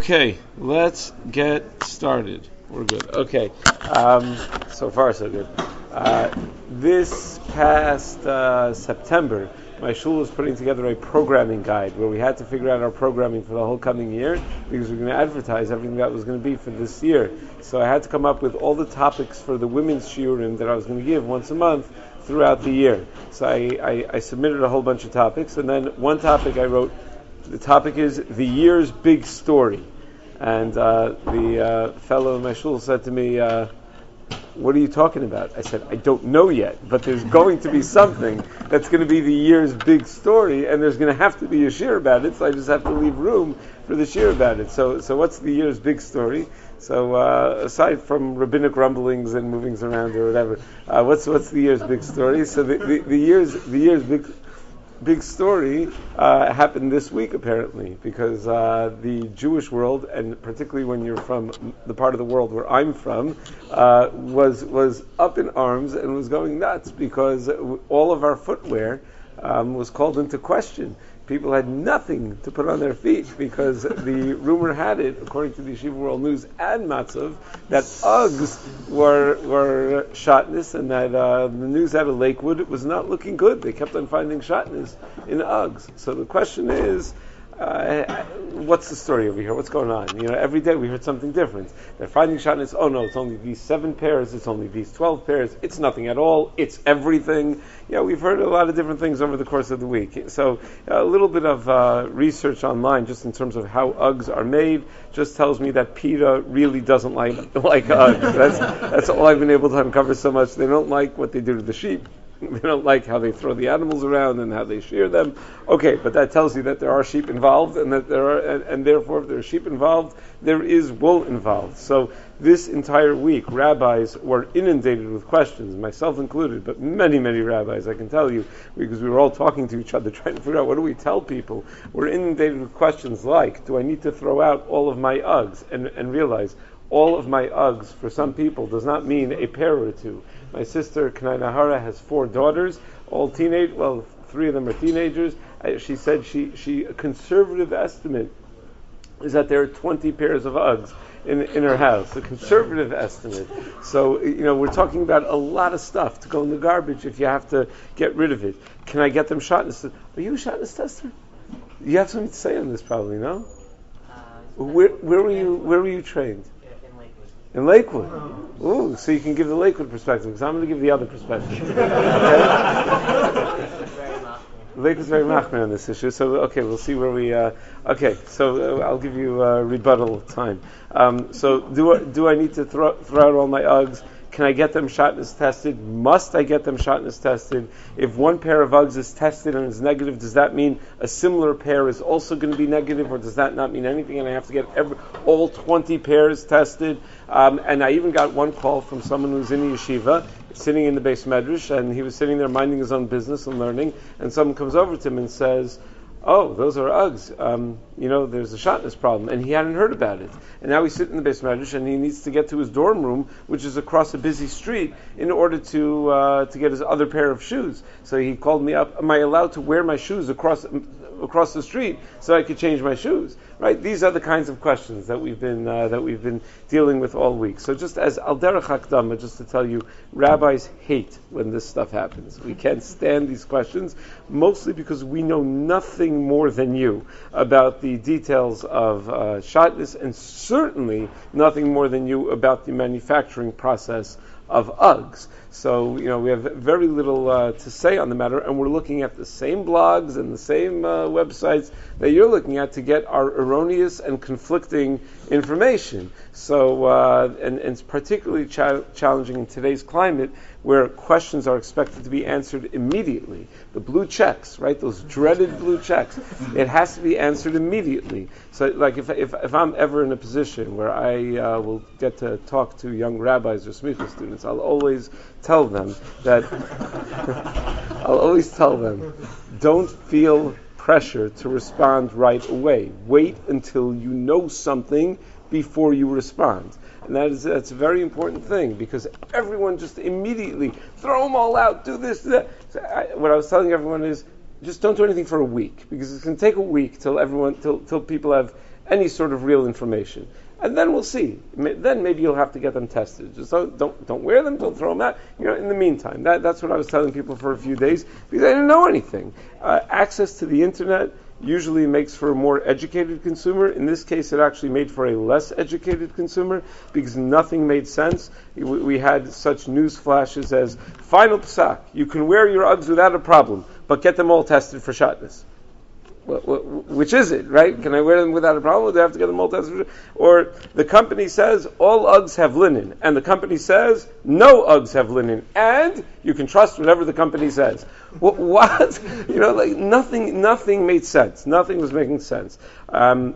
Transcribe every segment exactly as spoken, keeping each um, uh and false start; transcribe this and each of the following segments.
Okay, let's get started. We're good. Okay, um, so far so good. Uh, this past uh, September, my shul was putting together a programming guide where we had to figure out our programming for the whole coming year because we we're going to advertise everything that was going to be for this year. So I had to come up with all the topics for the women's shiurim that I was going to give once a month throughout the year. So I, I, I submitted a whole bunch of topics, and then one topic I wrote. The topic is the year's big story. And uh, the uh, fellow in my shul said to me, uh, what are you talking about? I said, I don't know yet, but there's going to be something that's going to be the year's big story, and there's going to have to be a shir about it, so I just have to leave room for the shir about it. So so what's the year's big story? So uh, aside from rabbinic rumblings and movings around or whatever, uh, what's what's the year's big story? So the, the, the year's the year's big big story uh, happened this week, apparently, because uh, the Jewish world, and particularly when you're from the part of the world where I'm from, uh, was was up in arms and was going nuts because all of our footwear um, was called into question. People had nothing to put on their feet because the rumor had it, according to the Yeshiva World News and Matzav, that Uggs were were shotness, and that uh, the news out of Lakewood was not looking good. They kept on finding shotness in Uggs. So the question is, uh, what's the story over here? What's going on? You know, every day we heard something different. They're finding shotness. Oh no, it's only these seven pairs. It's only these twelve pairs. It's nothing at all. It's everything. Yeah, we've heard a lot of different things over the course of the week. So a little bit of uh, research online, just in terms of how Uggs are made, just tells me that PETA really doesn't like like Uggs. That's that's all I've been able to uncover so much. They don't like what they do to the sheep. They don't like how they throw the animals around and how they shear them. Okay, but that tells you that there are sheep involved, and that there are, and, and therefore, if there are sheep involved, there is wool involved. So this entire week, rabbis were inundated with questions, myself included, but many, many rabbis, I can tell you, because we were all talking to each other, trying to figure out what do we tell people. We're inundated with questions like, do I need to throw out all of my Uggs? And, and realize, all of my Uggs, for some people, does not mean a pair or two. My sister, Kanai Nahara, has four daughters, all teenage, well, three of them are teenagers. I, she said she, she, a conservative estimate is that there are twenty pairs of Uggs in, in her house, a conservative estimate. So, you know, we're talking about a lot of stuff to go in the garbage if you have to get rid of it. Can I get them shotness? Are you a shotness tester? You have something to say on this probably, no? Uh, where, where were you, where were you trained? In Lakewood. Ooh, so you can give the Lakewood perspective, because I'm going to give the other perspective. Okay? Lakewood's very machmir on this issue, so okay, we'll see where we, uh, okay, so uh, I'll give you uh, rebuttal time. Um, so do I, do I need to throw, throw out all my Uggs? Can I get them shotness tested? Must I get them shotness tested? If one pair of Uggs is tested and is negative, does that mean a similar pair is also going to be negative, or does that not mean anything and I have to get every, all twenty pairs tested? Um, and I even got one call from someone who's in the yeshiva, sitting in the base medrash, and he was sitting there minding his own business and learning, and someone comes over to him and says, oh, those are Uggs. Um, you know, there's a shotness problem, and he hadn't heard about it. And now he's sitting in the base medrash, and he needs to get to his dorm room, which is across a busy street, in order to uh, to get his other pair of shoes. So he called me up. Am I allowed to wear my shoes across across the street so I could change my shoes? Right? These are the kinds of questions that we've been uh, that we've been dealing with all week. So just as al derech hakdama, just to tell you, rabbis hate when this stuff happens. We can't stand these questions, mostly because we know nothing more than you about the details of uh, shotness, and certainly nothing more than you about the manufacturing process of Uggs. So, you know, we have very little uh, to say on the matter, and we're looking at the same blogs and the same uh, websites that you're looking at to get our erroneous and conflicting information. So, uh, and, and it's particularly cha- challenging in today's climate, where questions are expected to be answered immediately. The blue checks, right? Those dreaded blue checks. It has to be answered immediately. So, like, if if, if I'm ever in a position where I uh, will get to talk to young rabbis or smicha students, I'll always tell them that I'll always tell them, don't feel pressure to respond right away. Wait until you know something before you respond. And that is that's a very important thing, because everyone just immediately throw them all out, do this, do that. So I, what I was telling everyone is, just don't do anything for a week, because it's going to take a week till everyone, till till people have any sort of real information. And then we'll see. Then maybe you'll have to get them tested. Just don't don't, don't wear them. Don't throw them out. You know, in the meantime, that, that's what I was telling people for a few days because I didn't know anything. Uh, access to the internet usually makes for a more educated consumer. In this case, it actually made for a less educated consumer because nothing made sense. We, we had such news flashes as final psak: you can wear your Uggs without a problem, but get them all tested for shatnez. What, what, which is it, right? Can I wear them without a problem? Or do I have to get them all tested? Or the company says all Uggs have linen, and the company says no Uggs have linen, and you can trust whatever the company says. What? what? You know, like nothing. Nothing made sense. Nothing was making sense. Um,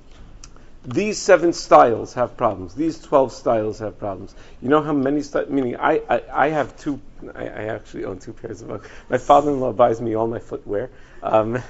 These seven styles have problems. These twelve styles have problems. You know how many styles? Meaning, I, I, I have two. I, I actually own two pairs of Uggs. My father-in-law buys me all my footwear. Um,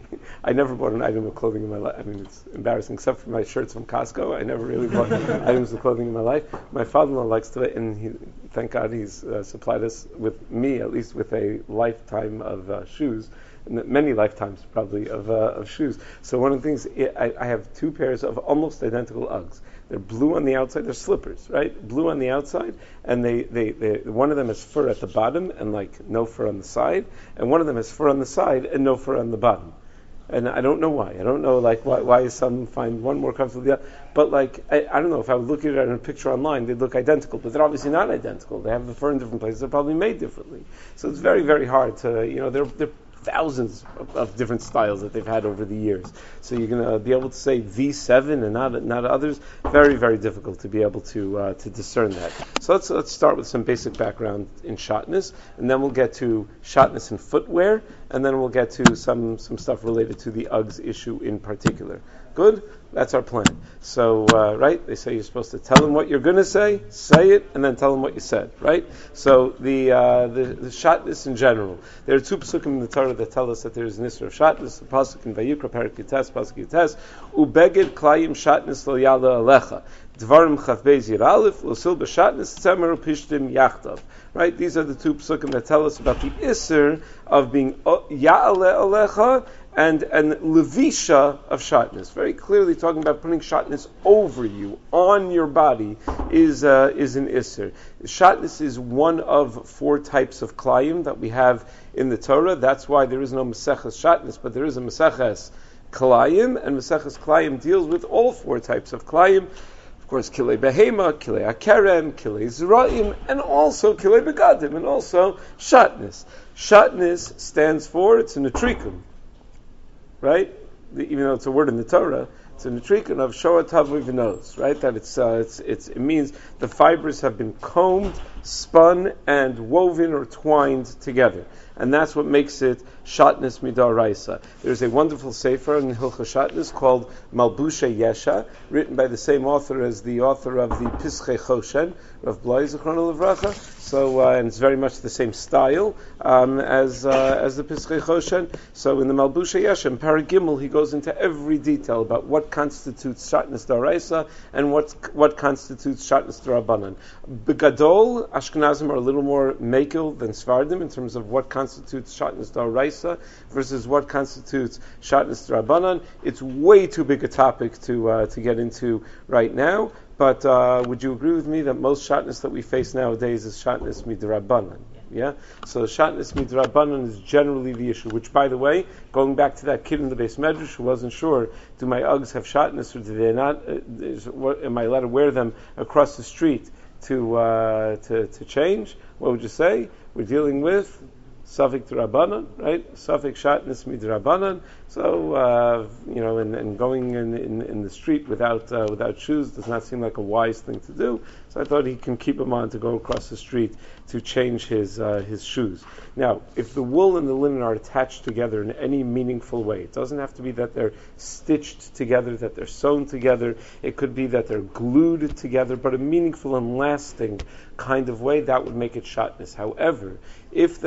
I never bought an item of clothing in my life. I mean, it's embarrassing, except for my shirts from Costco. I never really bought items of clothing in my life. My father-in-law likes to, and he, thank God he's uh, supplied us with me, at least with a lifetime of uh, shoes. Many lifetimes, probably, of uh, of shoes. So one of the things, I, I have two pairs of almost identical Uggs. They're blue on the outside. They're slippers, right? Blue on the outside, and they, they, they one of them has fur at the bottom and like no fur on the side, and one of them has fur on the side and no fur on the bottom. And I don't know why. I don't know like why, why some find one more comfortable than the other. But like I, I don't know if I would look at it in a picture online, they'd look identical, but they're obviously not identical. They have the fur in different places. They're probably made differently. So it's very very hard to you know they're they're thousands of, of different styles that they've had over the years. So you're going to be able to say V seven and not not others. Very, very difficult to be able to uh, to discern that. So let's let's start with some basic background in shatnez, and then we'll get to shatnez in footwear, and then we'll get to some some stuff related to the Uggs issue in particular. Good? That's our plan. So, uh, right, they say you're supposed to tell them what you're going to say, say it, and then tell them what you said, right? So, the uh, the, the shatnez in general. There are two pasukim in the Torah that tell us that there is an issur of shatnez. The pasuk in Vayikra, Perek Yites, pasuk Yites, Ubeged klayim shatnez lo yala alecha. Dvarim chaf beis yir aleph, lo sil b'shatnez tzemer upishtim yachtav. Right? These are the two pasukim that tell us about the issur of being ya'ale alecha and and levisha of shatnez. Very clearly talking about putting shatnez over you, on your body, is uh, is an issur. Shatnez is one of four types of klayim that we have in the Torah. That's why there is no Maseches Shatnez, but there is a Maseches Klayim, and Maseches Klayim deals with all four types of klayim. Of course, Kilei Behema, Kilei Akerem, Kilei Zeraim, and also Kilei Begadim, and also Shatnez. Shatnez stands for, it's an atrikum, right? The, even though it's a word in the Torah, it's an atrikum of Shoah Tavu V'Noz, right? That it's, uh, it's, it's, it means the fibers have been combed, spun, and woven or twined together. And that's what makes it Shatnez Midaraisa. There's a wonderful sefer in Hilchos Shatnez called Malbusha Yesha, written by the same author as the author of the Pischei Choshen, Rav Blai Zichrono Livracha. So, uh, and it's very much the same style um, as uh, as the Pischei Choshen. So, in the Malbusha Yesha, in Parag Gimel, he goes into every detail about what constitutes Shatnez Daraisa and what what constitutes Shatnez Darabanan. Begadol, Ashkenazim are a little more mekel than Sfardim in terms of what constitutes Shatnez Daraisa versus what constitutes Shatnez Darabanan. It's way too big a topic to uh, to get into right now. But uh, would you agree with me that most shatnez that we face nowadays is shatnez midrabanan? Yeah. So shatnez midrabanan is generally the issue. Which, by the way, going back to that kid in the Beis Medrash who wasn't sure, do my Uggs have shatnez or do they not? Uh, is, what, am I allowed to wear them across the street to uh, to to change? What would you say? We're dealing with Safek D'Rabbanan, right? Safek Shatnez Midrabanan. So, uh, you know, and, and going in, in, in the street without uh, without shoes does not seem like a wise thing to do. So I thought he can keep him on to go across the street to change his uh, his shoes. Now, if the wool and the linen are attached together in any meaningful way, it doesn't have to be that they're stitched together, that they're sewn together. It could be that they're glued together, but a meaningful and lasting kind of way, that would make it shatnez. However, if they're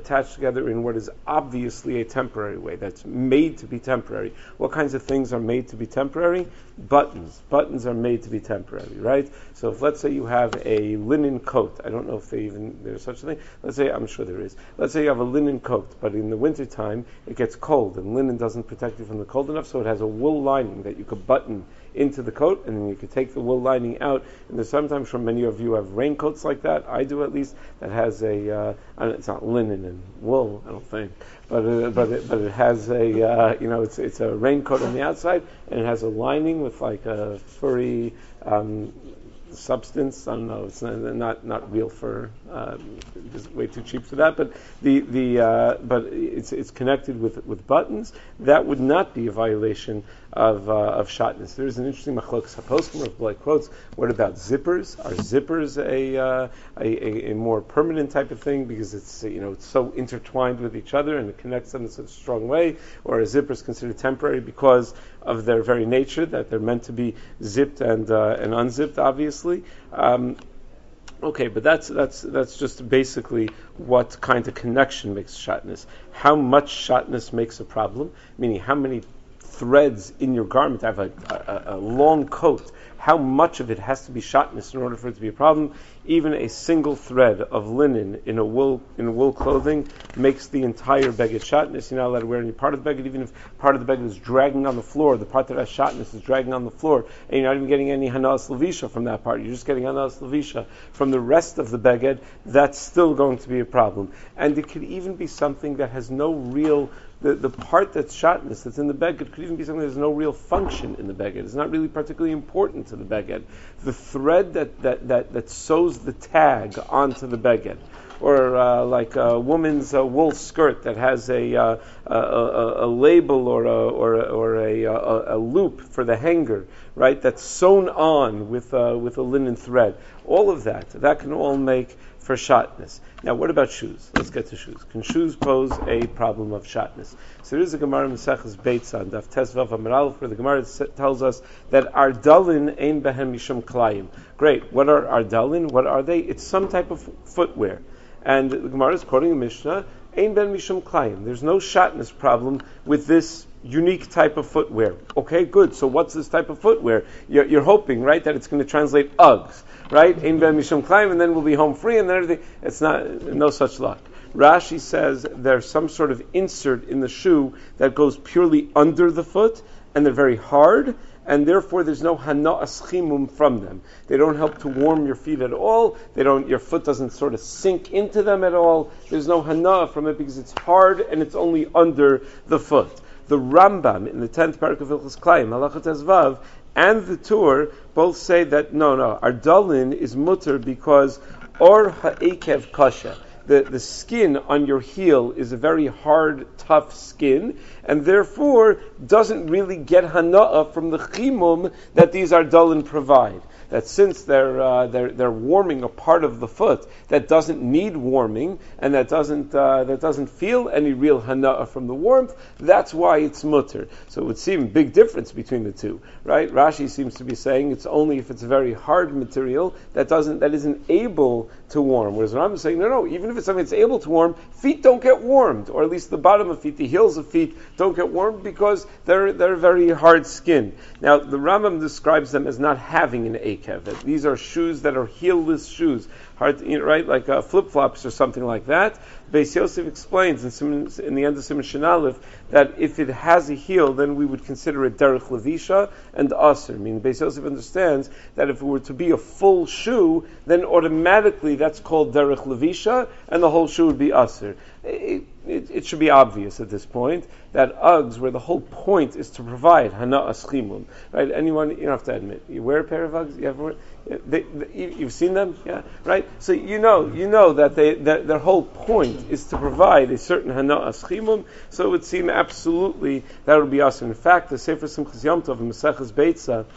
attached together in what is obviously a temporary way, that's made to be temporary. What kinds of things are made to be temporary? Buttons. Buttons are made to be temporary, right? So if, let's say, you have a linen coat, I don't know if they even, there's such a thing, let's say, I'm sure there is, let's say you have a linen coat, but in the wintertime it gets cold, and linen doesn't protect you from the cold enough, so it has a wool lining that you could button into the coat, and then you could take the wool lining out. And there's sometimes, from many of you have raincoats like that, I do at least, that has a, uh, it's not linen and wool, I don't think, but uh, but it, but it has a, uh, you know, it's it's a raincoat on the outside, and it has a lining with like a furry um, substance. I don't know, it's not not, not real fur. Um, it's way too cheap for that. But the the uh, but it's it's connected with with buttons. That would not be a violation of uh, of shatnez. There's an interesting machlokes haposkim of like quotes. What about zippers? Are zippers a, uh, a, a a more permanent type of thing because it's you know it's so intertwined with each other and it connects them in such a strong way? Or are zippers considered temporary because of their very nature, that they're meant to be zipped and uh, and unzipped, obviously? Um, okay, but that's that's that's just basically what kind of connection makes shatnez. How much shatnez makes a problem? Meaning, how many threads in your garment? I have a, a, a long coat. How much of it has to be shatnez in order for it to be a problem? Even a single thread of linen in a wool in wool clothing makes the entire beged shatnez. You're not allowed to wear any part of the beged, even if part of the beged is dragging on the floor. The part that has shatnez is dragging on the floor, and you're not even getting any hanas levisha from that part. You're just getting hanas levisha from the rest of the beged. That's still going to be a problem. And it could even be something that has no real. The, the part that's shatnez, that's in the beged, could even be something that has no real function in the beged. It's not really particularly important to the beged. The thread that, that, that, that sews the tag onto the beged, or uh, like a woman's uh, wool skirt that has a, uh, a, a, a label or a, or a, or a, a, a loop for the hanger, right? That's sewn on with uh, with a linen thread. All of that, that can all make for shatnez. Now, what about shoes? Let's get to shoes. Can shoes pose a problem of shatnez? So there is a Gemara in Maseches Beitza on Daf Tesvav Amar Aleph, where the Gemara tells us that ardalin ein behem mishum klayim. Great. What are ardalin? What are they? It's some type of footwear. And the Gemara is quoting a Mishnah, ein ben mishum klayim. There's no shatnez problem with this unique type of footwear. Okay, good. So what's this type of footwear? You're, you're hoping, right, that it's going to translate Uggs, right? Ein ben mishum klayim, and then we'll be home free, and then everything. It's not, no such luck. Rashi says there's some sort of insert in the shoe that goes purely under the foot, and they're very hard, and therefore there's no hana'as chimum from them. They don't help to warm your feet at all. They don't. Your foot doesn't sort of sink into them at all. There's no hana'ah from it because it's hard and it's only under the foot. The Rambam in the tenth parak of Hilchos Klayim, Halachot Ezvav, and the Tur both say that no, no, ardalin is mutter because or ha'ekev kasha. The, the skin on your heel is a very hard, tough skin, and therefore doesn't really get hana'ah from the chimum that these ardalin provide. That since they're, uh, they're they're warming a part of the foot that doesn't need warming and that doesn't uh, that doesn't feel any real hana'ah from the warmth, that's why it's mutter. So it would seem a big difference between the two, right? Rashi seems to be saying it's only if it's a very hard material that doesn't that isn't able to warm. Whereas Rambam is saying no, no, even if it's something that's able to warm, feet don't get warmed, or at least the bottom of feet, the heels of feet don't get warmed because they're they're very hard skin. Now the Rambam describes them as not having an akev. These are shoes that are heelless shoes, hard, to, right, like uh, flip-flops or something like that. Beis Yosef explains in, Siman, in the end of Siman Shin Aleph that if it has a heel, then we would consider it derech levisha and aser. I mean, Beis Yosef understands that if it were to be a full shoe, then automatically that's called derech levisha, and the whole shoe would be aser. It, it, it should be obvious at this point that Uggs, where the whole point is to provide hana'as chimum, right? Anyone, you don't have to admit, you wear a pair of Uggs, you ever, they, they, you've seen them, yeah, right? So you know, you know that they, that their whole point is to provide a certain hana'as chimum. So it would seem absolutely that would be awesome. In fact, the Sefer Simchas Yom Tov in Maseches Beitza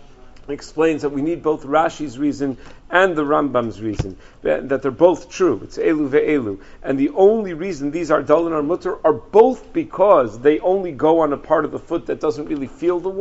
explains that we need both Rashi's reason and the Rambam's reason, that they're both true. It's elu ve'elu. And the only reason these are ardalin or mutter are both because they only go on a part of the foot that doesn't really feel the warmth,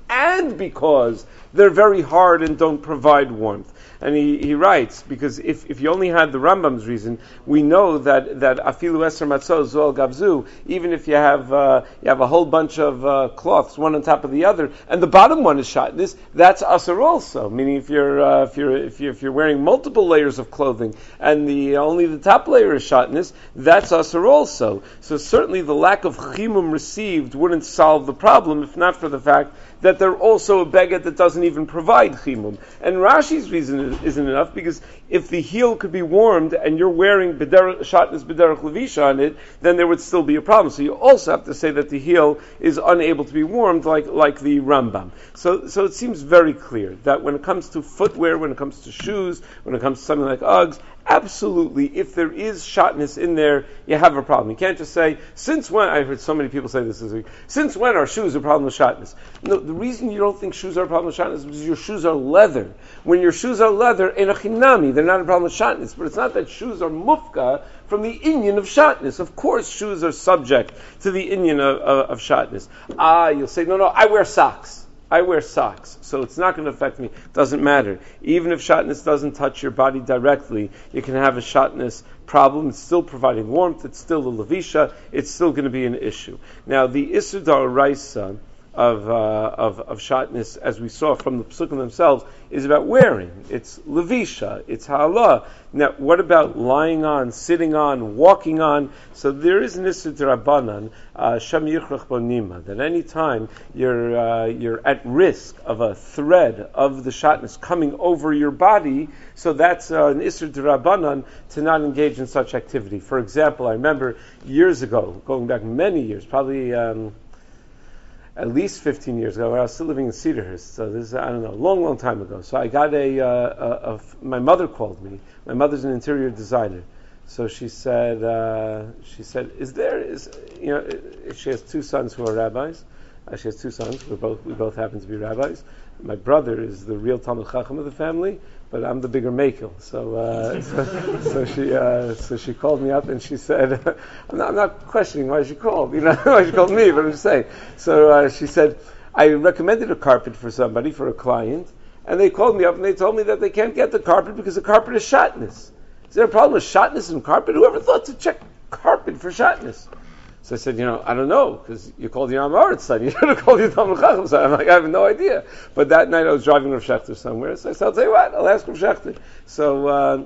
and because they're very hard and don't provide warmth. And he, he writes, because if, if you only had the Rambam's reason, we know that that afilu eser matzot zol gavzu, even if you have uh, you have a whole bunch of uh, cloths, one on top of the other, and the bottom one is shatnez, that's asur also. Meaning, if you're uh, if you're if you're if you're wearing multiple layers of clothing and the only the top layer is shatnez, that's asur also. So certainly the lack of chimum received wouldn't solve the problem, if not for the fact that they're also a beged that doesn't even provide chimum. And Rashi's reason isn't enough, because if the heel could be warmed and you're wearing shatnez b'derech levisha on it, then there would still be a problem. So you also have to say that the heel is unable to be warmed, like like the Rambam. So so it seems very clear that when it comes to footwear, when it comes to shoes, when it comes to something like Uggs, absolutely, if there is shatnez in there, you have a problem. You can't just say, since when, I heard so many people say this this week, since when are shoes a problem with shatnez? No, the reason you don't think shoes are a problem with shatnez is because your shoes are leather. When your shoes are leather, in a chinami, they're not a problem with shatnez. But it's not that shoes are mufka from the inyan of shatnez. Of course, shoes are subject to the inyan of, of, of shatnez. Ah, you'll say, no, no, I wear socks. I wear socks, so it's not going to affect me. Doesn't matter. Even if shatnez doesn't touch your body directly, you can have a shatnez problem. It's still providing warmth. It's still a levisha. It's still going to be an issue. Now, the Isur D'Oraisa of, uh, of of shatnez, as we saw from the Pesukim themselves, is about wearing. It's levisha. It's ha'ala. Now, what about lying on, sitting on, walking on? So there is an Isur D'Rabbanan, Shem Yichrach Bonima, that any time you're uh, you're at risk of a thread of the shatnez coming over your body, so that's uh, an Isur D'Rabbanan to not engage in such activity. For example, I remember years ago, going back many years, probably um, at least fifteen years ago, I was still living in Cedarhurst. So this is, I don't know, a long, long time ago. So I got a, uh, a, a, my mother called me. My mother's an interior designer. So she said, uh, she said, is there, is, you know, she has two sons who are rabbis. Uh, she has two sons. We both, we both happen to be rabbis. My brother is the real Talmid Chacham of the family, but I'm the bigger Mekel. So, uh, so, so she, uh, so she called me up and she said, I'm not, I'm not questioning why she called, you know, why she called me, but I'm just saying. So uh, she said, I recommended a carpet for somebody, for a client, and they called me up and they told me that they can't get the carpet because the carpet is shatnez. Is there a problem with shatnez in carpet? Whoever thought to check carpet for shatnez? So I said, you know, I don't know, because you called your Amaret's son. You should have called your Talmid Chacham son. I'm like, I have no idea. But that night I was driving Rav Shechter somewhere, so I said, I'll tell you what, I'll ask Rav Shechter. So uh,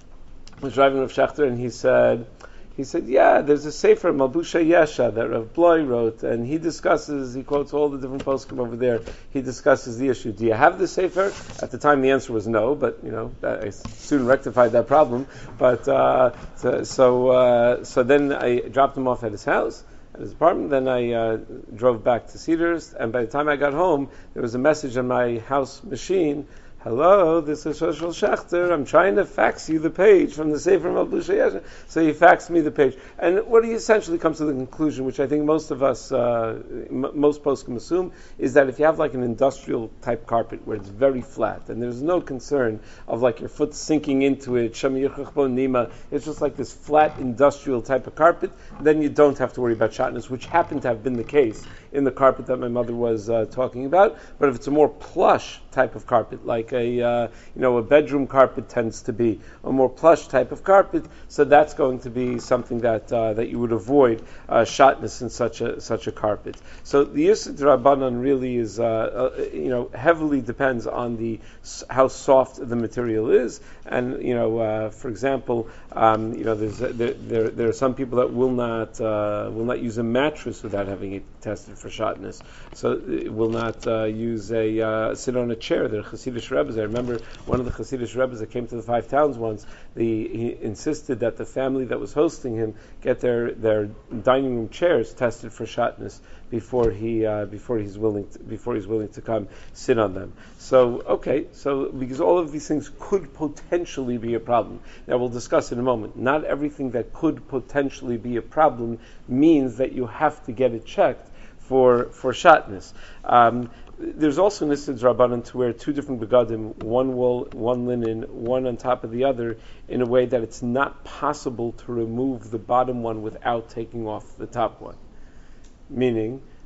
I was driving Rav Shechter, and he said, he said, yeah, there's a sefer, Malbusha Yesha, that Rav Bloy wrote, and he discusses, he quotes all the different poskim over there, he discusses the issue. Do you have the sefer? At the time the answer was no, but, you know, I soon rectified that problem. But, uh, so, so, uh, so then I dropped him off at his house, at his apartment, then I uh, drove back to Cedars, and by the time I got home, there was a message on my house machine. Hello, this is Shoshel Shechter. I'm trying to fax you the page from the Sefer Malbusha Yesha. So he faxed me the page. And what he essentially comes to the conclusion, which I think most of us, uh, m- most poskim assume, is that if you have like an industrial type carpet where it's very flat and there's no concern of like your foot sinking into it, Shem Yirchach Bo Nima, it's just like this flat industrial type of carpet, then you don't have to worry about shatnez, which happened to have been the case in the carpet that my mother was uh, talking about. But if it's a more plush type of carpet, like a uh, you know a bedroom carpet tends to be a more plush type of carpet, so that's going to be something that uh, that you would avoid uh, shatnez in such a such a carpet. So the Isur D'Rabbanan really is uh, uh, you know heavily depends on the how soft the material is, and you know uh, for example um, you know there's uh, there, there there are some people that will not uh, will not use a mattress without having it tested for shatnez. So it will not uh, use a uh, sit on a chair. They're Hasidic Rebbes. I remember one of the Hasidic Rebbes that came to the Five Towns once. The, he insisted that the family that was hosting him get their, their dining room chairs tested for shatnez before he uh, before he's willing to, before he's willing to come sit on them. So okay, so because all of these things could potentially be a problem. Now we'll discuss in a moment. Not everything that could potentially be a problem means that you have to get it checked for for shatnez. Um, there's also an Isur D'Rabbanan to wear two different begadim, one wool, one linen, one on top of the other, in a way that it's not possible to remove the bottom one without taking off the top one. Meaning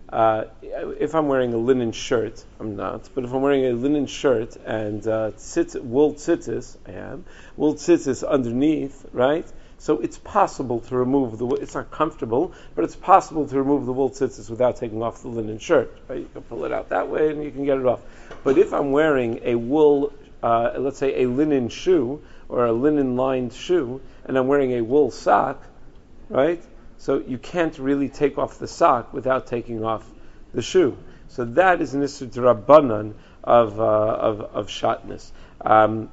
Uh, if I'm wearing a linen shirt, I'm not, but if I'm wearing a linen shirt and uh, tzit, wool tzitzis, I am, wool tzitzis underneath, right? So it's possible to remove the, it's not comfortable, but it's possible to remove the wool tzitzis without taking off the linen shirt, right? You can pull it out that way and you can get it off. But if I'm wearing a wool, uh, let's say a linen shoe, or a linen lined shoe, and I'm wearing a wool sock, right? So you can't really take off the sock without taking off the shoe. So that is an issur d'rabbanan of, uh, of, of shatnez. Um,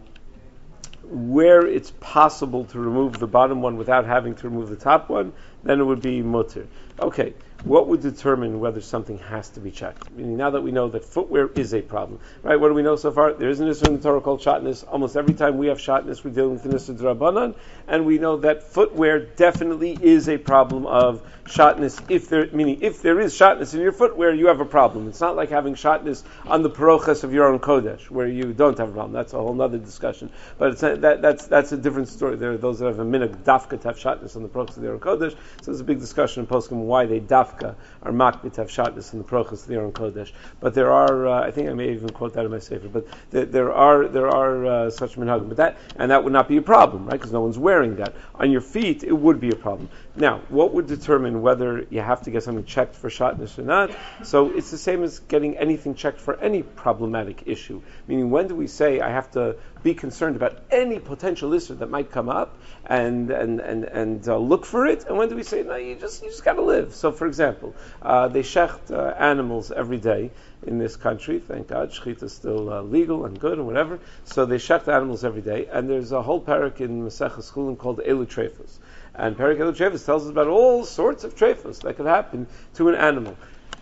where it's possible to remove the bottom one without having to remove the top one, then it would be mutter. Okay, what would determine whether something has to be checked? Meaning, now that we know that footwear is a problem, right? What do we know so far? There is an issur in the Torah called shatnez. Almost every time we have shatnez, we're dealing with an issur d'rabbanan, and we know that footwear definitely is a problem of shatnez. If there, meaning, if there is shatnez in your footwear, you have a problem. It's not like having shatnez on the parochas of your own kodesh, where you don't have a problem. That's a whole other discussion. But it's a, that, that's that's a different story. There are those that have a minhag dafka to have shatnez on the parochas of their own kodesh. So there's a big discussion in poskim why they dafka are makbid to have shatnez in the parochas of their own kodesh. But there are, uh, I think I may even quote that in my sefer. But there, there are there are uh, such minhagim. But that and that would not be a problem, right? Because no one's wearing that on your feet. It would be a problem. Now, what would determine whether you have to get something checked for shatnez or not? So it's the same as getting anything checked for any problematic issue. Meaning, when do we say I have to be concerned about any potential issue that might come up and and and and uh, look for it? And when do we say no? You just you just got to live. So, for example, uh, they shecht uh, animals every day in this country. Thank God, shechita is still uh, legal and good and whatever. So they shecht animals every day, and there's a whole parak in Maseches Chulin called Elu Treifos. And Perek Elu Treifos tells us about all sorts of treifos that could happen to an animal.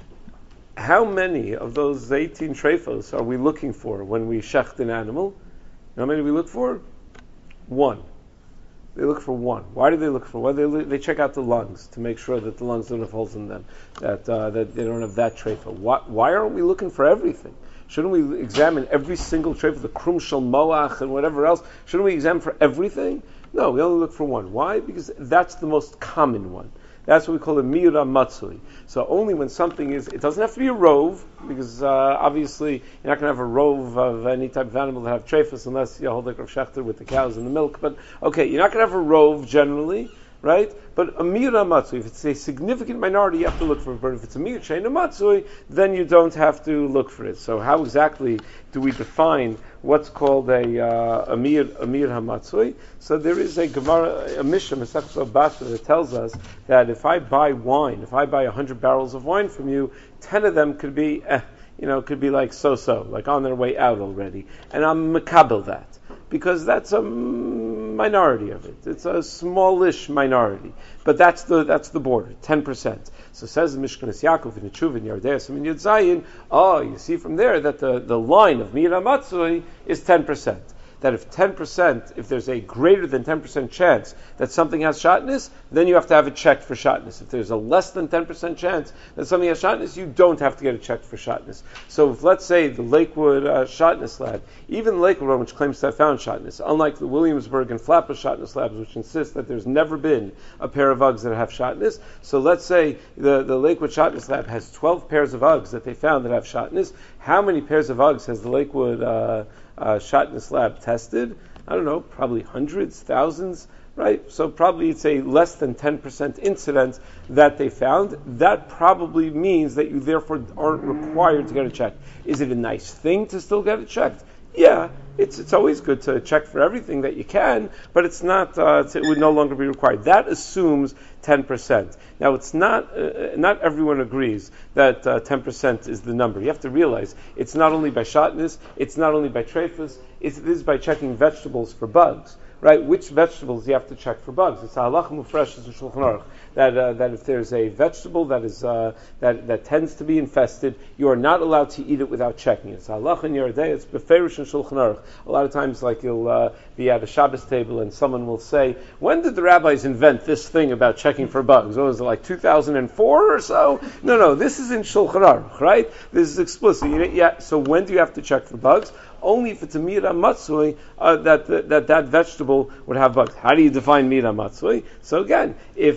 How many of those eighteen treifos are we looking for when we shecht an animal? How many do we look for? One. They look for one. Why do they look for one? They, they check out the lungs to make sure that the lungs don't have holes in them, that uh, that they don't have that treifa. Why, why aren't we looking for everything? Shouldn't we examine every single treifa, the krum shel moach and whatever else? Shouldn't we examine for everything? No, we only look for one. Why? Because that's the most common one. That's what we call a mira matzui. So only when something is, it doesn't have to be a rove, because uh, obviously you're not going to have a rove of any type of animal that have treifas unless you hold like Rav Shechter with the cows and the milk. But okay, you're not going to have a rove generally, right? But a mira matzui, if it's a significant minority, you have to look for it. But if it's a mira sheina matzui, then you don't have to look for it. So how exactly do we define what's called a uh, a mir a mir hamatzui? So there is a Gemara, a Mishnah, Masechta Basra, that tells us that if I buy wine, if I buy a hundred barrels of wine from you, ten of them could be, eh, you know, could be like so-so, like on their way out already, and I'm makabel that, because that's a minority of it. It's a smallish minority, but that's the that's the border, ten percent. So says the Mishkanas Yaakov in the Tshuva in Yardei in Yud Zayin. Oh, you see from there that the, the line of Mira Matzui is ten percent. That if ten percent, if there's a greater than ten percent chance that something has shatnez, then you have to have it checked for shatnez. If there's a less than ten percent chance that something has shatnez, you don't have to get it checked for shatnez. So if, let's say, the Lakewood uh, shatnez lab, even the Lakewood one, which claims to have found shatnez, unlike the Williamsburg and Flappa shatnez labs, which insist that there's never been a pair of Uggs that have shatnez, so let's say the, the Lakewood shatnez lab has twelve pairs of Uggs that they found that have shatnez. How many pairs of Uggs has the Lakewood uh, uh, shatnez lab tested? I don't know, probably hundreds, thousands, right? So probably it's a less than ten percent incident that they found. That probably means that you therefore aren't required to get it checked. Is it a nice thing to still get it checked? Yeah, it's it's always good to check for everything that you can, but it's not. Uh, it's, it would no longer be required. That assumes ten percent. Now, it's not. Uh, not everyone agrees that uh, ten percent is the number. You have to realize it's not only by shatnez, it's not only by treifas. It is by checking vegetables for bugs. Right? Which vegetables you have to check for bugs? It's a halacha mufresh in Shulchan Aruch that uh, that if there's a vegetable that is uh, that that tends to be infested, you are not allowed to eat it without checking it. It's a halacha in Yardei. It's beferish in Shulchan Aruch. A lot of times, like you'll uh, be at a Shabbos table and someone will say, "When did the rabbis invent this thing about checking for bugs? What was it, like two thousand four or so?" No, no. This is in Shulchan Aruch, right? This is explicit. You know, yeah. So when do you have to check for bugs? Only if it's a mira matzui uh, that, that that that vegetable would have bugs. How do you define mira matzui? So again, if uh, Mishnah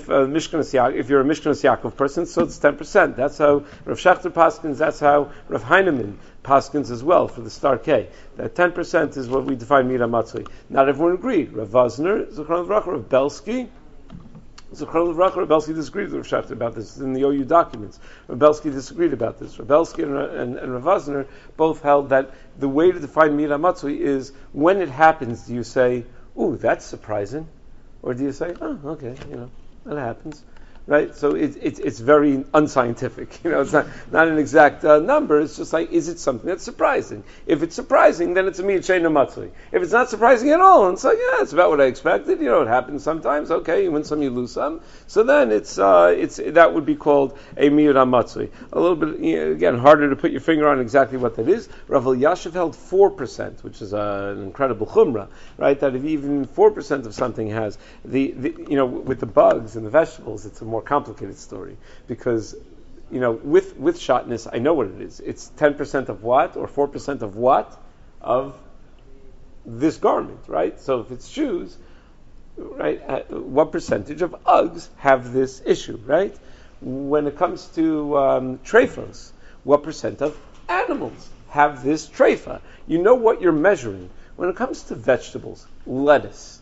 Mishkanos Yaakov, if you're a Mishkanos Yaakov person, so it's ten percent. That's how Rav Shachter paskins. That's how Rav Heinemann paskins as well for the star K. That ten percent is what we define Mira Matzli. Not everyone agreed. Rav Vosner, Zichron Levracha, Rav Belsky. Zichron Levracha, Rav Belsky disagreed with Rav Shachter about this in the O U documents. Rav Belsky disagreed about this. Rav Belsky and, and, and Rav Vosner both held that the way to define Mira Matzli is when it happens, do you say, ooh, that's surprising? Or do you say, oh, okay, you know, that happens, right? So it, it, it's very unscientific. You know, it's not, not an exact uh, number. It's just like, is it something that's surprising? If it's surprising, then it's a miyat she'eino matzli. If it's not surprising at all, and it's like, yeah, it's about what I expected. You know, it happens sometimes. Okay, you win some, you lose some. So then it's uh, it's that would be called a miyat matzli. A little bit, you know, again, harder to put your finger on exactly what that is. Rav Elyashiv held four percent, which is uh, an incredible chumrah, right? That if even four percent of something has the, the, you know, with the bugs and the vegetables, it's a more complicated story because, you know, with with shotness, I know what it is. It's ten percent of what or four percent of what of this garment, right? So if it's shoes, right, uh, what percentage of Uggs have this issue, right? When it comes to um, trephos, what percent of animals have this treifa? You know what you're measuring. When it comes to vegetables, lettuce,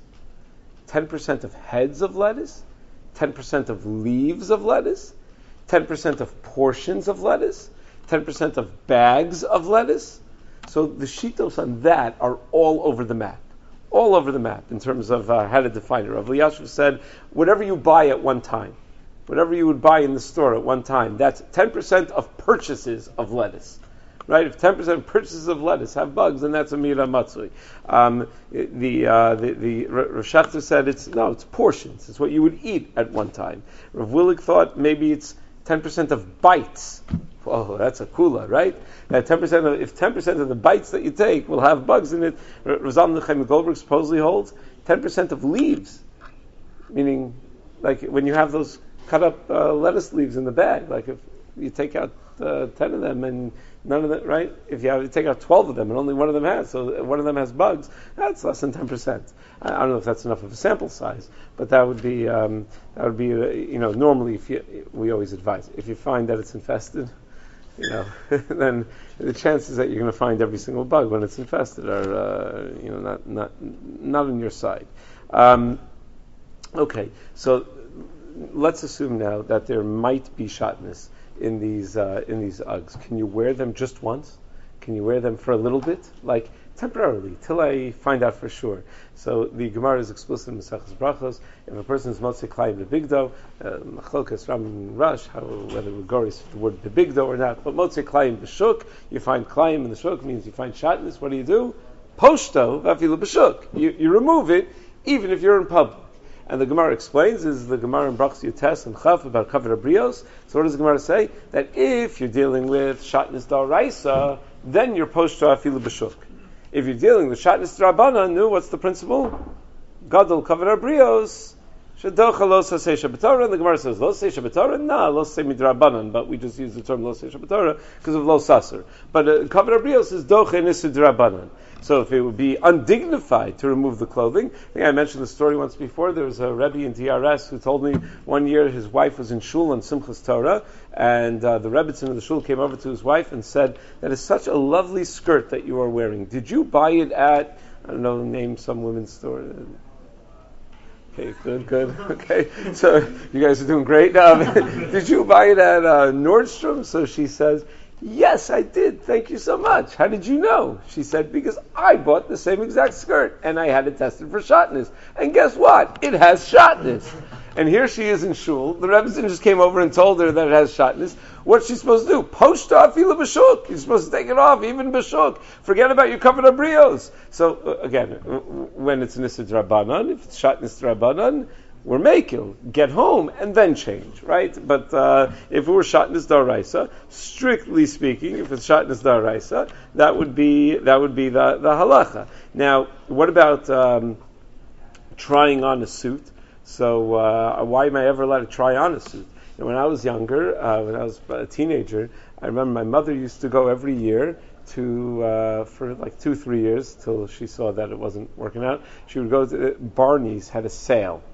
ten percent of heads of lettuce, ten percent of leaves of lettuce, ten percent of portions of lettuce, ten percent of bags of lettuce. So the shitos on that are all over the map. All over the map in terms of uh, how to define it. Rav Elyashiv said, whatever you buy at one time, whatever you would buy in the store at one time, that's ten percent of purchases of lettuce. Right? If ten percent of purchases of lettuce have bugs, then that's a mira matzui. Um, the uh, the, the Rav Shachter said it's no, it's portions. It's what you would eat at one time. Rav Willig thought maybe it's ten percent of bites. Oh, that's a kula, right? That ten percent of if ten percent of the bites that you take will have bugs in it. Razam Nechaim Goldberg supposedly holds ten percent of leaves, meaning like when you have those cut up uh, lettuce leaves in the bag. Like if you take out uh, ten of them and none of them, right? If you have to take out twelve of them and only one of them has, so one of them has bugs, that's less than ten percent. I, I don't know if that's enough of a sample size, but that would be, um, that would be, uh, you know, normally if you, we always advise, if you find that it's infested, you know, then the chances that you're going to find every single bug when it's infested are, uh, you know, not, not, not on your side. Um, okay, so let's assume now that there might be shotness in these uh, in these Uggs. Can you wear them just once? Can you wear them for a little bit, like temporarily, till I find out for sure? So the Gemara is explicit in Maseches Brachos. If a person is motzei klayim bebigdo, machlokas Ram and Rush, how whether we go with the word bebigdo or not, but motzei klayim b'shuk, you find klayim in the shuk means you find shotness. What do you do? Poshto vafilu b'shuk. You you remove it even if you're in public. And the Gemara explains, is the Gemara in Brachos Yutes and Chaf about Kavod Abrios. So what does the Gemara say? That if you're dealing with Shatnez D'Oraisa, then you're post to Afilu B'Shuk. If you're dealing with Shatnez D'Rabbanan, no, what's the principle? Gadol Kavod Abrios, Shadocha Lo Sasei Shabbatorah. And the Gemara says, Lo Sasei Shabbatorah? No, Lo Sasei Midrabbanan, but we just use the term Lo Sasei Shabbatorah because of Lo Sasser. But uh, Kavod Abrios is Doche Nisu D'Rabbanan. So if it would be undignified to remove the clothing, I think I mentioned the story once before. There was a Rebbe in T R S who told me one year his wife was in shul on Simchas Torah, and uh, the Rebbitzin of the shul came over to his wife and said, "That is such a lovely skirt that you are wearing. Did you buy it at, I don't know, name some women's store?" Okay, good, good. Okay, so you guys are doing great. Um, did you buy it at uh, Nordstrom? So she says, "Yes, I did. Thank you so much. How did you know?" She said, "Because I bought the same exact skirt and I had it tested for shotness. And guess what? It has shotness." And here she is in shul. The Rebbe just came over and told her that it has shotness. What's she supposed to do? Post off ila b'shuk. You're supposed to take it off, even b'shuk. Forget about your Kavod Abrios. So uh, again, when it's Nisa D'Rabbanan, if it's shotness D'Rabbanan, we're making get home and then change, right? But uh, if it were shotness D'Oraisa, strictly speaking, if it's shotness D'Oraisa, that would be that would be the, the halacha. Now, what about um, trying on a suit? So uh, why am I ever allowed to try on a suit? And when I was younger, uh, when I was a teenager, I remember my mother used to go every year to uh, for like two, three years till she saw that it wasn't working out. She would go to Barney's had a sale.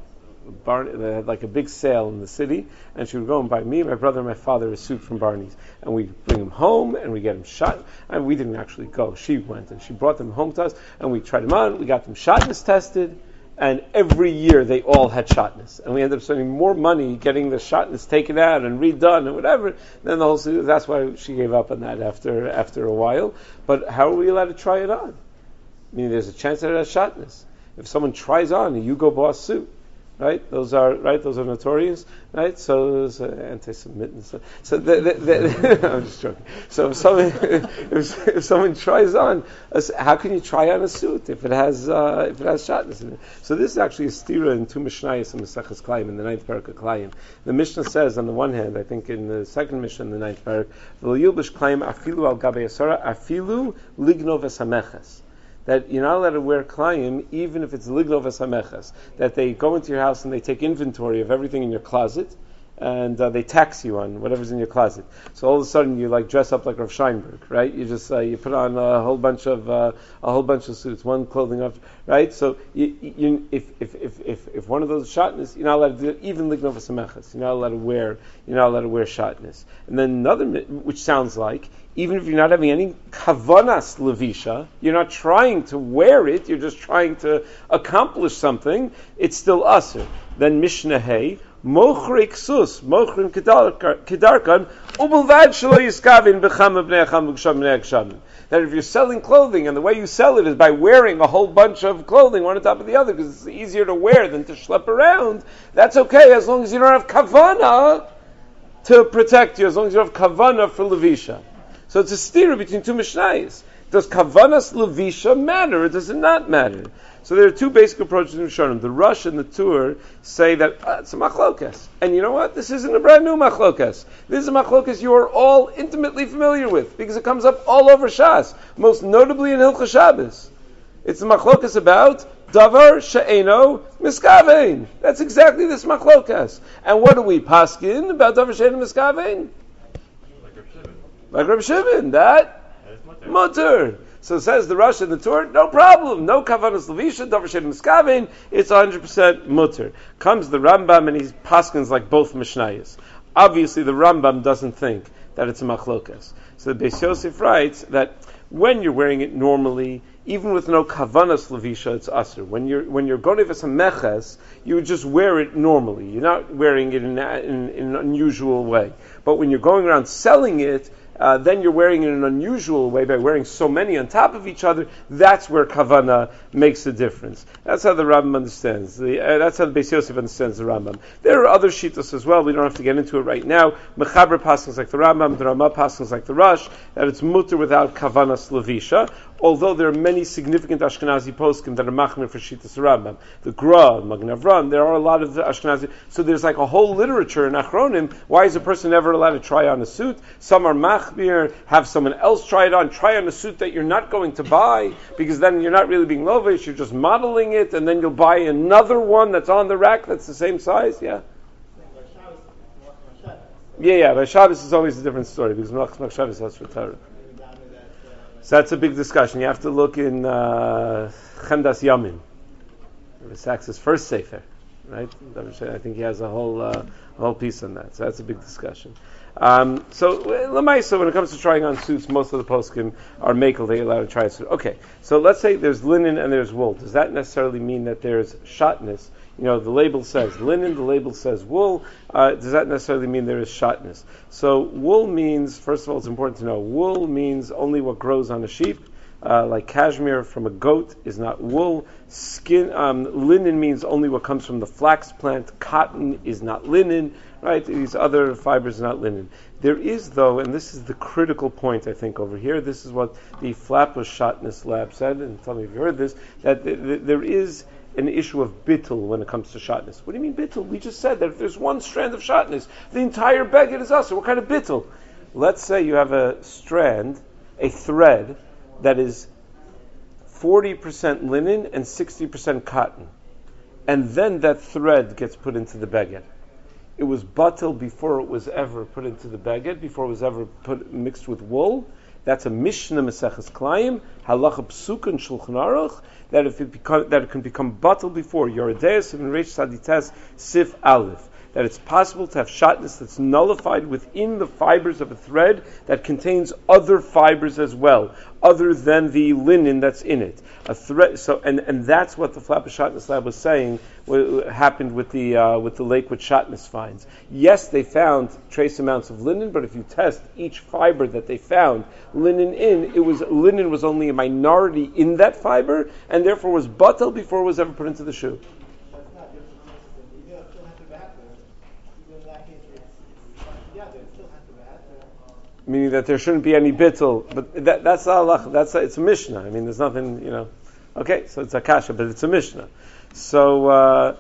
Barney, they had like a big sale in the city, and she would go and buy me, my brother, and my father a suit from Barney's, and we bring them home, and we get them shot. And we didn't actually go; she went, and she brought them home to us, and we tried them on. We got them shotness tested, and every year they all had shotness, and we ended up spending more money getting the shotness taken out and redone and whatever. Then the whole suit. That's why she gave up on that after after a while. But how are we allowed to try it on? I mean, there's a chance that it has shotness. If someone tries on a Hugo Boss suit, right? Those are right. Those are notorious, right? So those uh, anti-Semitic. So, so the, the, the, I'm just joking. So if someone if, if someone tries on, a, how can you try on a suit if it has uh, if it has shotness in it? So this is actually a stira in two Mishnayos in Maseches Klayim in the ninth parak of Klayim. The Mishnah says on the one hand, I think in the second Mishnah in the ninth parak, v'lo Klayim afilu al gabei asara afilu ligno v'sameches. That you're not allowed to wear klayim even if it's liglov hameches. That they go into your house and they take inventory of everything in your closet, and uh, they tax you on whatever's in your closet. So all of a sudden you like dress up like Rav Scheinberg, right? You just uh, you put on a whole bunch of uh, a whole bunch of suits, one clothing up, right? So you, you, if, if if if if one of those shotness, you're not allowed to do it, even lignov hameches. You're not allowed to wear you're not allowed to wear shotness. And then another, which sounds like, even if you're not having any kavanas levisha, you're not trying to wear it, you're just trying to accomplish something, it's still asur. Then Mishnah Hey, mochri ksus, mochrim kedarkan, ubelvad shelo yiskavin b'cham b'nei acham b'gsham b'nei akshamim. That if you're selling clothing, and the way you sell it is by wearing a whole bunch of clothing one on top of the other, because it's easier to wear than to schlep around, that's okay, as long as you don't have kavana to protect you, as long as you have kavana for levisha. So it's a stira between two Mishnayos. Does kavanas levisha matter or does it not matter? So there are two basic approaches in Rishonim. The Rush and the Tur say that uh, it's a machlokas. And you know what? This isn't a brand new machlokas. This is a machlokas you are all intimately familiar with because it comes up all over Shas, most notably in Hilchos Shabbos. It's a machlokas about davar she'eno miskavein. That's exactly this machlokas. And what do we paskin about davar she'eno miskavein? Like Reb Shimon, that mutter. So says the Rush and the Tur, no problem, no kavanas levisha, davar she'eno miskavein, it's one hundred percent mutter. Comes the Rambam and he paskins like both Mishnayos. Obviously the Rambam doesn't think that it's a machlokas. So the Beis Yosef writes that when you're wearing it normally, even with no kavanas levisha, it's asur. When you're when you're going to have some meches, you would just wear it normally. You're not wearing it in, in, in an unusual way. But when you're going around selling it, Uh, then you're wearing it in an unusual way by wearing so many on top of each other. That's where kavana makes a difference. That's how the Rambam understands. The, uh, that's how the Beis Yosef understands the Rambam. There are other shitas as well. We don't have to get into it right now. Mechaber passes like the Rambam, the Ramah passes like the Rush, that it's mutter without kavanas levisha. Although there are many significant Ashkenazi poskim that are machmir for shitas Rambam, the Gra, Magen Avram, there are a lot of the Ashkenazi. So there's like a whole literature in Achronim. Why is a person never allowed to try on a suit? Some are machmir, have someone else try it on. Try on a suit that you're not going to buy, because then you're not really being lovish. You're just modeling it, and then you'll buy another one that's on the rack that's the same size. Yeah. Yeah, yeah. But Shabbos is always a different story because Malach Shabbos has for Torah. So that's a big discussion. You have to look in uh, Chemdas Yamin, the Sachs's first sefer, right? I think he has a whole uh, a whole piece on that. So that's a big discussion. Um, so Lamaisa, when it comes to trying on suits, most of the poskim are makel. They allow to try a suit. Okay, so let's say there's linen and there's wool. Does that necessarily mean that there's shotness? You know, the label says linen, the label says wool. Uh, does that necessarily mean there is shotness? So wool means, first of all, it's important to know, wool means only what grows on a sheep. Uh, like cashmere from a goat is not wool. Skin, um, linen means only what comes from the flax plant. Cotton is not linen, right? These other fibers are not linen. There is, though, and this is the critical point, I think, over here. This is what the Flappus Shotness Lab said, and tell me if you heard this, that th- th- there is an issue of bittul when it comes to shotness. What do you mean bittul? We just said that if there's one strand of shotness, the entire beged is us. What kind of bittul? Let's say you have a strand, a thread, that is forty percent linen and sixty percent cotton. And then that thread gets put into the beged. It was batel before it was ever put into the beged, before it was ever put mixed with wool. That's a Mishnah Maseches Klayim, Halacha Psuka and Shulchan Aruch, that if it become, that it can become batel before Yoredeus and Reish Sadites Sif Aleph. That it's possible to have shatnez that's nullified within the fibers of a thread that contains other fibers as well, other than the linen that's in it. A thread, so and, and that's what the Flatbush Shatnez Lab was saying what happened with the uh, with the Lakewood Shatnez finds. Yes, they found trace amounts of linen, but if you test each fiber that they found linen in, it was linen was only a minority in that fiber, and therefore was batel before it was ever put into the shoe. Meaning that there shouldn't be any bittul, but that, that's Allah. That's a, it's a Mishnah. I mean, there's nothing, you know. Okay, so it's a kasha, but it's a Mishnah. So uh,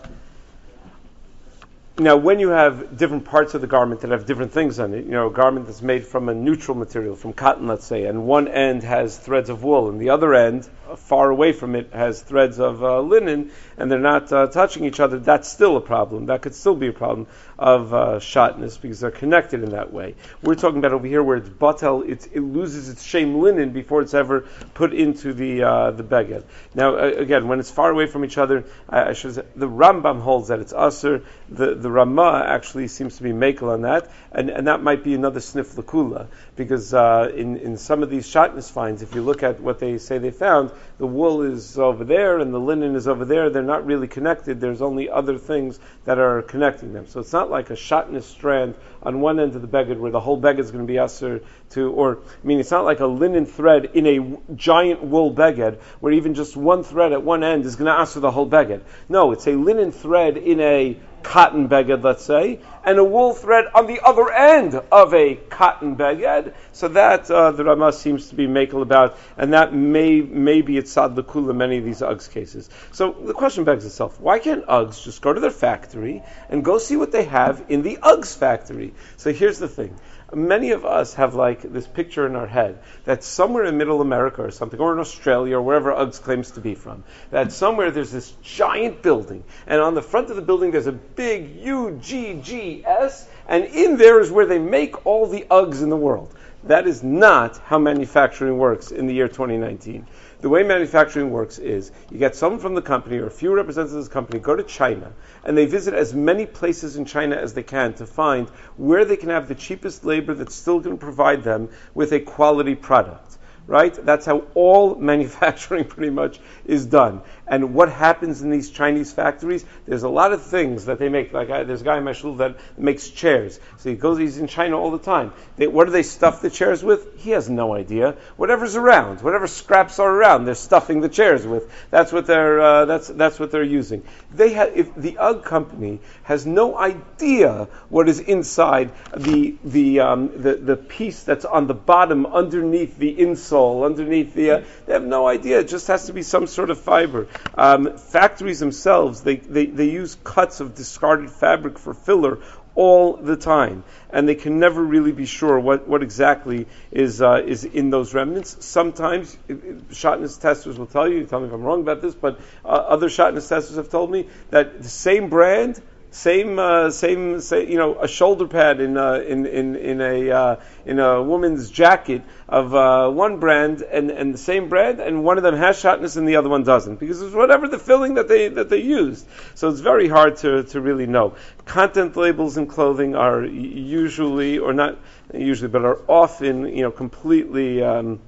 now, when you have different parts of the garment that have different things on it, you know, a garment that's made from a neutral material, from cotton, let's say, and one end has threads of wool, and the other end, uh, far away from it, has threads of uh, linen, and they're not uh, touching each other, that's still a problem. That could still be a problem of uh, shatnez, because they're connected in that way. We're talking about over here where it's batel, it's, it loses its shame linen before it's ever put into the uh, the beged. Now, uh, again, when it's far away from each other, I, I should say, the Rambam holds that it's usher. The the Ramah actually seems to be makel on that, and, and that might be another sniff lakula, because uh, in, in some of these shatnez finds, if you look at what they say they found, the wool is over there and the linen is over there. They're not really connected. There's only other things that are connecting them. So it's not like a shatnez strand on one end of the beged where the whole beged is going to be usher to, or, I mean, it's not like a linen thread in a w- giant wool beged where even just one thread at one end is going to usher the whole beged. No, it's a linen thread in a cotton beged, let's say, and a wool thread on the other end of a cotton beged. So that uh, the Ramah seems to be makel about, and that may maybe it's sad l'kula many of these Uggs cases. So the question begs itself: why can't Uggs just go to their factory and go see what they have in the Uggs factory? So here's the thing. Many of us have like this picture in our head that somewhere in Middle America or something, or in Australia or wherever Uggs claims to be from, that somewhere there's this giant building, and on the front of the building there's a big U G G S, and in there is where they make all the Uggs in the world. That is not how manufacturing works in the year twenty nineteen. The way manufacturing works is you get someone from the company or a few representatives of the company go to China and they visit as many places in China as they can to find where they can have the cheapest labor that's still going to provide them with a quality product. Right? That's how all manufacturing pretty much is done. And what happens in these Chinese factories, there's a lot of things that they make. Like I, there's a guy in my shul that makes chairs. So he goes, he's in China all the time. They, what do they stuff the chairs with? He has no idea. Whatever's around, whatever scraps are around, they're stuffing the chairs with. That's what they're, uh, that's, that's what they're using. They have, if the Ugg company has no idea what is inside the, the, um, the, the piece that's on the bottom underneath the insole, underneath the, uh, they have no idea. It just has to be some sort of fiber. Um, factories themselves, they, they, they use cuts of discarded fabric for filler all the time, and they can never really be sure what, what exactly is uh, is in those remnants. Sometimes shatnez testers will tell you, tell me if I'm wrong about this, but uh, other shatnez testers have told me that the same brand, Same, uh, same, say, you know, a shoulder pad in, uh, in, in, in a, uh, in a woman's jacket of, uh, one brand and, and the same brand, and one of them has shatnez and the other one doesn't, because it's whatever the filling that they, that they used. So it's very hard to, to really know. Content labels in clothing are usually, or not usually, but are often, you know, completely, um,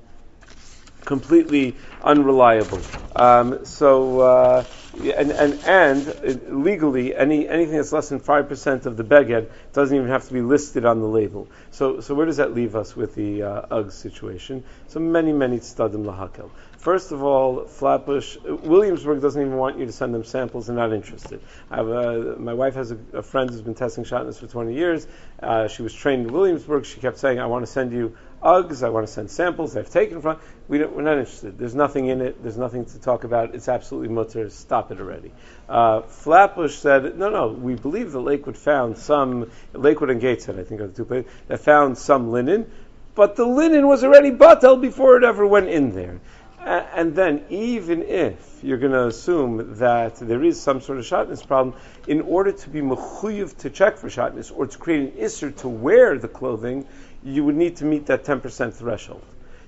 completely unreliable. Um, so, uh, and, and, and legally, any, anything that's less than five percent of the beged doesn't even have to be listed on the label. So, so where does that leave us with the, uh, Ugg situation? So many, many tzadim lahakel. First of all, Flatbush, Williamsburg doesn't even want you to send them samples. They're not interested. I have a, my wife has a, a friend who's been testing shatnez for twenty years. Uh, she was trained in Williamsburg. She kept saying, I want to send you Uggs, I want to send samples. I've taken from. We don't, we're not interested. There's nothing in it. There's nothing to talk about. It's absolutely mutter. Stop it already. Uh, Flatbush said, no, no, we believe that Lakewood found some, Lakewood and Gateshead, I think are the two places, that found some linen, but the linen was already batel before it ever went in there. And then, even if you're going to assume that there is some sort of shatnez problem, in order to be mechuyev to check for shatnez or to create an isser to wear the clothing, you would need to meet that ten percent threshold.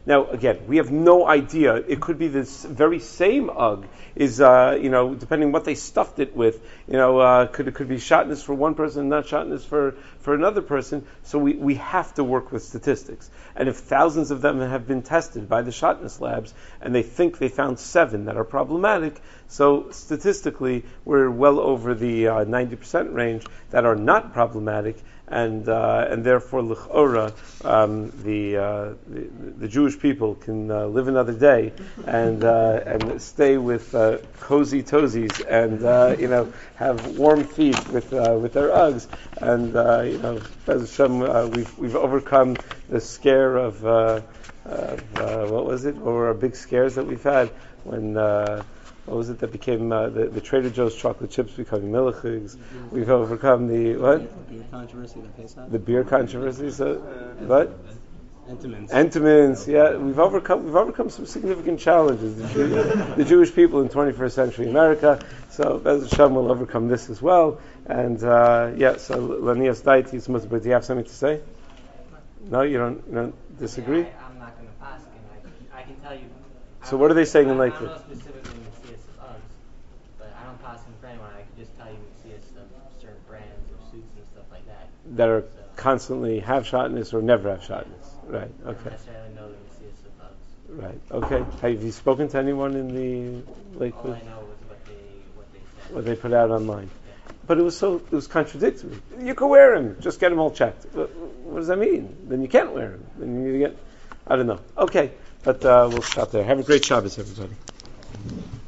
Now, again, we have no idea. It could be this very same Ugg is, uh, you know, depending what they stuffed it with, you know, uh, could it could be shotness for one person, not shotness for, for another person. So we, we have to work with statistics. And if thousands of them have been tested by the shotness labs, and they think they found seven that are problematic, so statistically, we're well over the uh, ninety percent range that are not problematic, and uh, and therefore l'chora, um, the, uh, the the Jewish people can uh, live another day and uh, and stay with uh, cozy toesies and uh, you know have warm feet with uh, with their Uggs, and uh, you know Bez Hashem, uh, we've we've overcome the scare of, uh, of uh, what was it? What were our big scares that we've had when? Uh, What was it that became uh, the, the Trader Joe's chocolate chips becoming milichigs? We've overcome the what? The beer controversy, the Pesach. The beer controversy. So what? Entenmann's. Entenmann's. Yeah, we've overcome we've overcome some significant challenges. The, Jew, the Jewish people in twenty-first century America. So Bez Hashem will overcome this as well. And uh, yeah, so Lanias Daitis, but do you have something to say? No, you don't. You don't disagree. I, I'm not going to pass. I, I can tell you. So what are they saying in I, Lakewood? I don't know specifically Messias of Uggs, but I don't pass them for anyone. I can just tell you Messias of certain brands of suits and stuff like that. That are so, constantly have shotness or never have shotness. Right. I don't Okay. necessarily know the Messias of Uggs. Right. Okay. Have you spoken to anyone in the All Lakewood? I know was what they what they said. What they put out online? Yeah. But it was so it was contradictory. You can wear them. Just get them all checked. What, what does that mean? Then you can't wear them. Then you need to get. I don't know. Okay. But uh, we'll stop there. Have a great Shabbos, everybody.